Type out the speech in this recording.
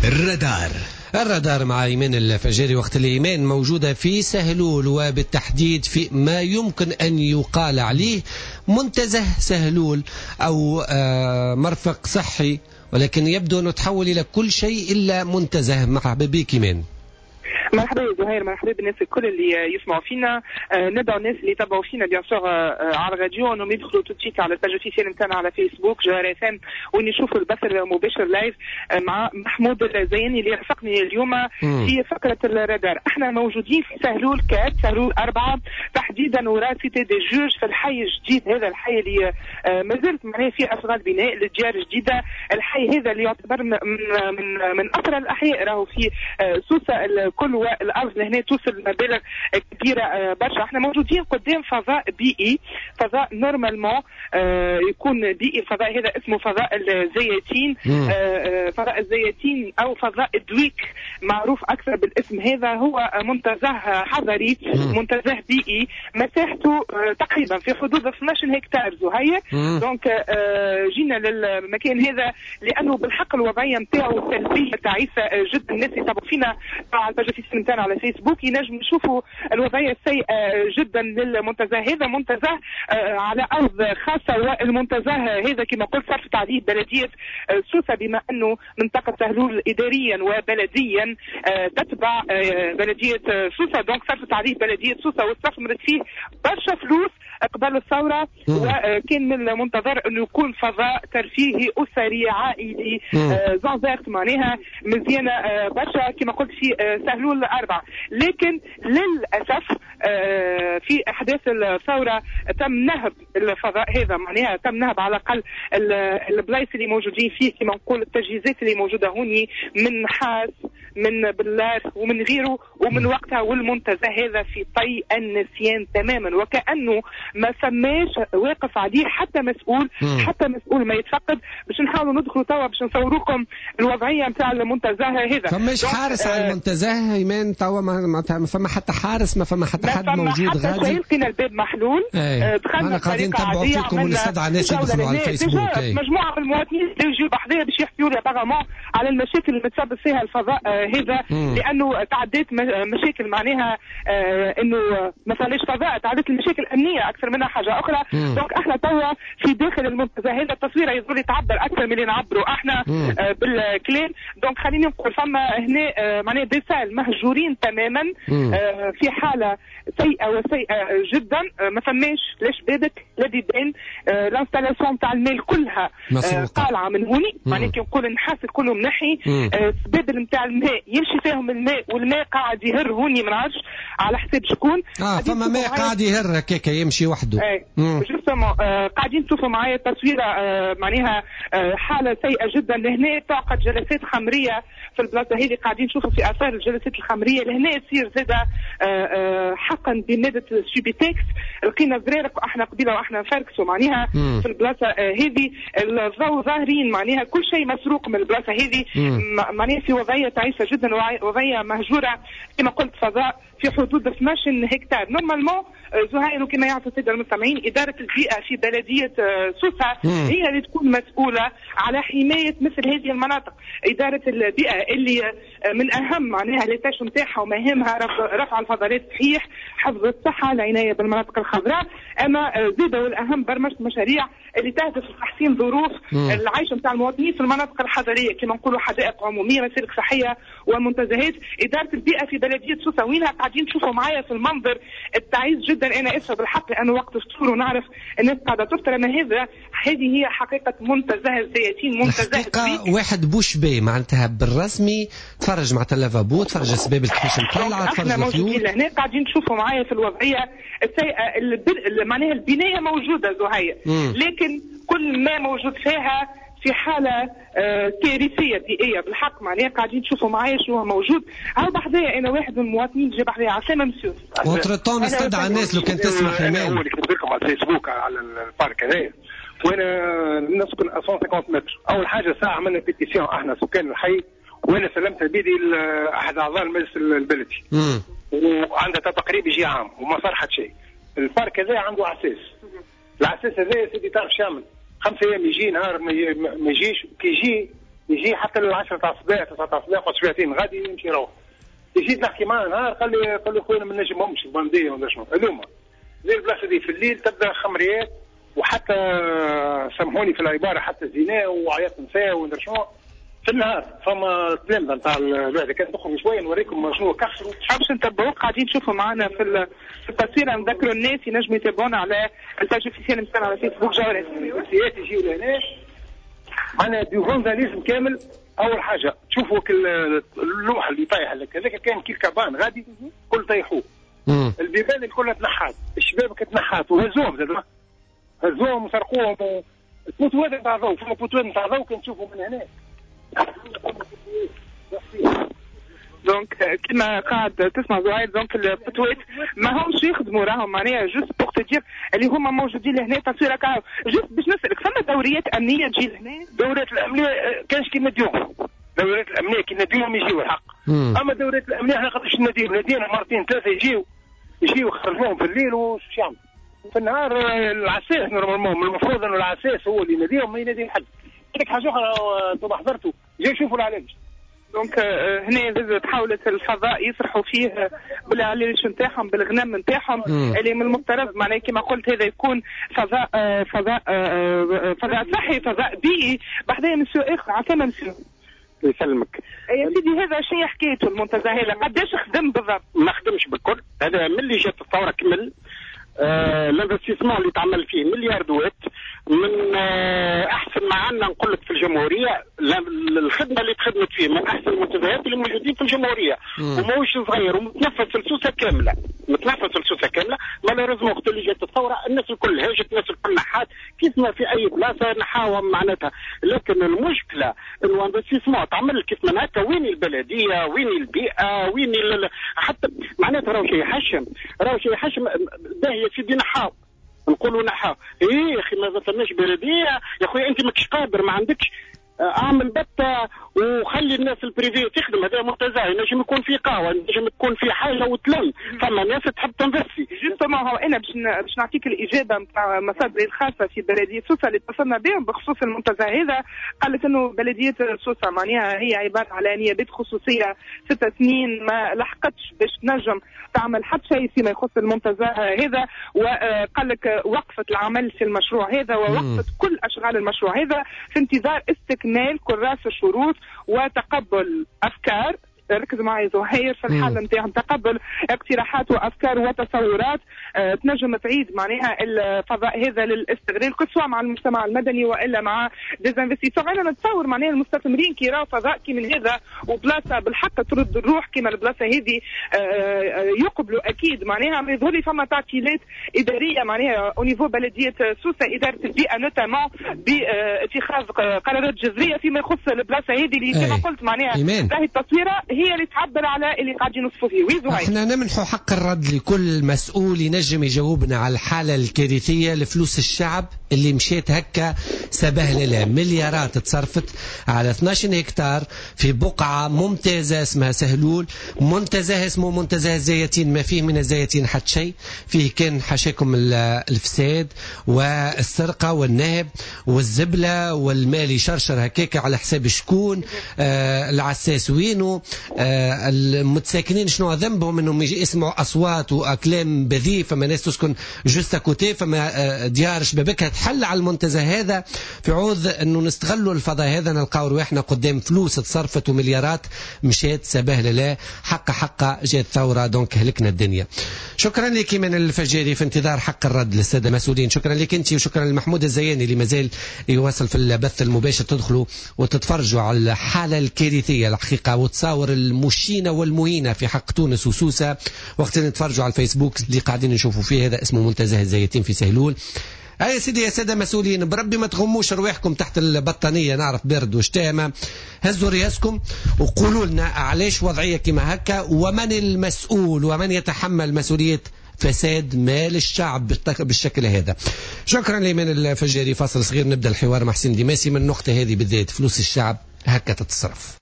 الرادار مع إيمان الفجاري. وقت الإيمان موجودة في سهلول، وبالتحديد في ما يمكن أن يقال عليه منتزه سهلول أو مرفق صحي، ولكن يبدو أنه تحول إلى كل شيء إلا منتزه. مرحبا بك إيمان. مرحبا يا زهير، مرحبا بالناس الكل اللي يسمعوا فينا. ندعو الناس اللي يتابعوا فينا بيان سور على الراديو انهم يدخلوا توتشيت على الباج اوفيسيال نتاعنا على فيسبوك جوهر FM، وين يشوفوا البث المباشر لايف مع محمود الزياني اللي رافقني اليوم في فقره الرادار. احنا موجودين في سهلول 4 سهلول 4 تحديدا وراء سيتي دي جوج في الحي الجديد. هذا الحي اللي مازلت معناه فيه اشغال بناء للديار الجديده. الحي هذا اللي يعتبر من اثرى الاحياء، راهو في سوسه الكل والارض لهنا توصل مبالغ كبيره برشا. احنا موجودين قدام فضاء بيئي، فضاء نورمالمون يكون بيئي. الفضاء هذا اسمه فضاء الزياتين، فضاء الزياتين او فضاء دويك معروف اكثر بالاسم هذا. هو منتزه حضري، منتزه بيئي، مساحته تقريبا في حدود 12 هكتار زهير. دونك جينا للمكان هذا لانه بالحق الوضعيه نتاعو سلبيه تعيسه جدا. الناس يتابعوا فينا على الباج نتاعنا على فيسبوك ينجم يشوفوا الوضعيه السيئه جدا للمنتزه هذا. منتزه على ارض خاصه، والمنتزه هذا كما قلت صرفت عليه بلديه سوسه، بما انه منطقه سهلول اداريا وبلديا تتبع بلديه سوسه. دونك صرفت عليه بلديه سوسه واستثمرت فيه برشا فلوس قبل الثوره، وكان من المنتظر انه يكون فضاء ترفيهي اسري عائلي زانزارت معناها مزيانه برشا كما قلت في سهلول 4. لكن للاسف في احداث الثوره تم نهب الفضاء هذا، معناها تم نهب على الاقل البلايص اللي موجودين فيه كما نقول التجهيزات اللي موجوده هوني من نحاس من بلار ومن غيره. ومن وقتها والمنتزه هذا في طي النسيان تماما، وكأنه ما سماش واقف عليه حتى مسؤول ما يتفقد. باش نحاولوا ندخلوا توا باش نصوروكم الوضعيه نتاع المنتزه هذا. فماش حارس على المنتزه ايمان توا؟ ما فما حتى حارس، ما فما حتى حد موجود غادي. لقينا الباب محلول، دخلنا قاعدين نتبعوا فيكم ونستدعى الناس يدخلوا على الفيسبوك. مجموعه من المواطنين يجوا بحذايا باش يحكيوا لي ابارامون على المشاكل اللي متسبب فيها الفضاء هذا، لانه تعديت مشاكل معناها انه ما صارش فضاء، تعديت المشاكل امنيه اكثر منها حاجه اخرى. دونك احنا توا في داخل المنتزه هذا التصويره يظل يتعبر اكثر من اللي نعبروا احنا بالكلام. دونك خليني نقول فما هنا معناها دي سال مهجورين تماما في حاله سيئه جدا. ما فماش لا شبابك لا ديدان، الانستالاسيون تاع المال كلها طالعه من هوني، معناها كي نقول النحاس كله منحي. السبابل نتاع الماء يمشي فيهم الماء، والماء قاعد يهر هوني ما نعرفش على حساب شكون. فما ماء قاعد يهر هكاك يمشي وحده. قاعدين تشوفوا معايا تصويره معناها حاله سيئه جدا. لهنا تعقد جلسات خمريه في البلاصه هذه، قاعدين نشوفوا في اثار الجلسات الخمريه. لهنا يصير زاده حقا بماده سوبيتكس. لقينا زرارق احنا قبيله واحنا نفركسوا معناها في البلاصه هذه. الضوء ظاهرين معناها كل شيء مسروق من البلاصه هذه، معناها في وضعيه تعيسه جدا، وضعيه مهجوره كما قلت. فضاء في حدود 12 هكتار. نورمالمون زهير كما يعرف الساده المستمعين، اداره البيئه في بلديه سوسه هي اللي تكون مسؤوله على حمايه مثل هذه المناطق. اداره البيئه اللي من اهم معناها ليتاش نتاعها ومهامها رفع الفضلات صحيح، حفظ الصحه، العنايه بالمناطق الخضراء. اما زاده والاهم برمجه مشاريع اللي تهدف لتحسين ظروف العيش نتاع المواطنين في المناطق الحضريه كما نقولوا حدائق عموميه، مسالك صحيه ومنتزهات. اداره البيئه في بلديه سوسه وينها قاعدين تشوفوا معايا في المنظر التعيس جدا. انا اسفه بالحق لانه وقت الفطور ونعرف الناس قاعده تفطر. انا هذه هي حقيقه منتزه الزياتين، منتزه واحد بوشبي معناتها بالرسمي. تفرج مع اللافابو، تفرج السبابل كيفاش مطلعه، تفرج احنا موجودين لهنا قاعدين تشوفوا معايا في الوضعيه السيئه. معناها البنايه موجوده زهير، لكن كل ما موجود فيها في حالة كارثية بيئية بالحق. معناها قاعدين تشوفوا معايا شنو هو موجود. هاو بحذايا أنا واحد من المواطنين جا بحذايا عسامة مسيوس. وترطون نستدعى الناس لو كان تسمح. أنا أول كتبت لكم على الفيسبوك على البارك هذايا، وأنا نسكن 150 متر. أول حاجة ساعة عملنا بيتيسيون احنا سكان الحي، وأنا سلمتها بيدي لأحد أعضاء المجلس البلدي، وعندها تقريب يجي عام وما صار حتى شيء. البارك هذايا عنده عساس. العساس هذايا سيدي تعرف شامل 5 أيام يجي، نهار ما يجيش، كي يجي يجي حتى ل 10 تاع الصباح 9 تاع الصباح قلت شويتين غادي يمشي يروح. جيت نحكي معاه نهار قال لي خويا ما نجمهمش البنديه ولا شنو هذوما زي البلاصه دي في الليل تبدا خمريات وحتى سامحوني في العباره حتى زنا وعياط نساء وندير شنو في النهار. فما تلامذه نتاع البلاد كان تخرج شويه نوريكم شنو كسروا. باش نتبعوا قاعدين نشوفوا معنا في التصويره نذكروا الناس ينجموا يتابعونا على الباج اوفيسيال نتاعنا على فيسبوك جوهرات. السياسات يجيو لهنا معنا دي فانداليزم كامل. اول حاجه تشوفوا اللوحه اللي طايحه لك هذاك كان كيف كابان غادي كل طيحوه. البيبان كلها تنحات الشبابك تنحات وهزوهم زاد هزوهم وسرقوهم البوتوات نتاع ضوء فما بوتوات نتاع ضوء كان تشوفوا من هنا. دونك كما قاعد تسمع زهير دونك البوتوات ما همش يخدموا راهم معناها جوست بوغ تدير اللي هما موجودين لهنا تصويره كاو. جوست باش نسالك فما دوريات امنيه تجي لهنا؟ دوريات الامنيه كانش كي نديوهم. دوريات الامنيه كي نديوهم يجيو الحق. اما دوريات الامنيه احنا قداش ندينا مرتين ثلاثه يجيو يخرجوهم في الليل وش يعمل في النهار. العساس نورمالمون المفروض انه العساس هو اللي يناديهم ما ينادي حد. هذيك حاجه اخرى انتم حضرتوا جاي شوفوا العلاج. دونك هنا تحاولت الفضاء يصرحوا فيه بالعلاج نتاعهم بالغنم نتاعهم اللي من المفترض معناها كما قلت هذا يكون فضاء صحي فضاء بيئي. بعدين مسيو اخر عفانا مسيو يسلمك يا سيدي هذا شنو حكايته المنتزه هذا قداش خدم بالضبط؟ ما خدمش بالكل. هذا ملي جات الثوره كمل الانفستيسمون اللي تعمل فيه مليار دوات من احسن ما عندنا نقول لك في الجمهوريه. الخدمه اللي تخدمت فيه من احسن المنتزهات اللي موجودين في الجمهوريه وماهوش صغير ومتنفس السوسه كامله مالوريزمون وقت اللي جات الثوره الناس الكل هاجت الناس الكل نحات كيف ما في اي بلاصه نحاوم معناتها. لكن المشكله انه انفستيسمون تعمل كيف ما هكا وين البلديه وين البيئه وين حتى معناتها راهو شيء يحشم باهي يا سيدي نحاو نقولوا نحاو ايه يا اخي ما فماش بلديه يا اخويا انت ماكش قادر ما عندكش اعمل بتة وخلي الناس البريفي تخدم. هذا منتزه ينجم يكون في قهوه ينجم تكون في حاجه وتلم فما ناس تحب تنفسي. جوستومون هو انا باش نعطيك الاجابه نتاع مصادري الخاصه في بلديه سوسه اللي اتصلنا بهم بخصوص المنتزه هذا. قالت انه بلديه سوسه معناها هي عباره على نيابات خصوصيه 6 سنين ما لحقتش باش تنجم تعمل حتى شيء فيما يخص المنتزه هذا. وقال لك وقفت العمل في المشروع هذا ووقفت كل اشغال المشروع هذا في انتظار استكمال كراس الشروط وتقبل افكار. ركز معي زهير في الحالة نتاعهم تقبل اقتراحات وافكار وتصورات تنجم تعيد معناها الفضاء هذا للاستغلال سواء مع المجتمع المدني والا مع ديزانفستيسيون. انا نتصور معناها المستثمرين كي يراو فضاء كي من هذا وبلاصه بالحق ترد الروح كما البلاصه هذه يقبلوا اكيد معناها. يظهر لي فما تعطيلات اداريه معناها او نيفو بلديه سوسه اداره البيئه نوتامون باتخاذ قرارات جذريه فيما يخص البلاصه هذه اللي كما قلت معناها راهي التصويره هي اللي تعبر على اللي قاعدين نصفوا فيه. احنا نمنحوا حق الرد لكل مسؤول ينجم يجاوبنا على الحالة الكارثية لفلوس الشعب اللي مشيت هكا سبهللة مليارات تصرفت على 12 هكتار في بقعة ممتازة اسمها سهلول. منتزه اسمه منتزه الزيتين ما فيه من الزيتين حتى شيء فيه كان حشاكم الفساد والسرقة والنهب والزبلة والمال يشرشر هكاك على حساب شكون. العساس وينه المتساكنين شنو ذنبهم انهم يسمعوا اصوات واكلام بذيء فما ناس تسكن جوست كوتي فما ديار شبابكها تحل على المنتزه هذا. في عوض انه نستغلوا الفضاء هذا نلقاو رواحنا قدام فلوس تصرفت ومليارات مشات سبهلله حق جات ثوره دونك هلكنا الدنيا. شكرا لك من الفجاري في انتظار حق الرد للساده المسؤولين. شكرا لك انت وشكرا لمحمود الزياني اللي مازال يواصل في البث المباشر. تدخلوا وتتفرجوا على الحاله الكارثيه الحقيقه وتصاور المشينه والمهينه في حق تونس وسوسه وقت نتفرجوا على الفيسبوك اللي قاعدين نشوفوا فيه. هذا اسمه منتزه الزيتين في سهلول. يا سيدي يا سادة مسؤولين بربي ما تغموش رواحكم تحت البطانية نعرف برد وشتامة. هزوا رياسكم وقولوا لنا علاش وضعية كما هكا ومن المسؤول ومن يتحمل مسؤولية فساد مال الشعب بالشكل هذا. شكرا لمن الفجاري. فاصل صغير نبدأ الحوار مع حسين ديماسي من النقطة هذه بالذات فلوس الشعب هكا تتصرف.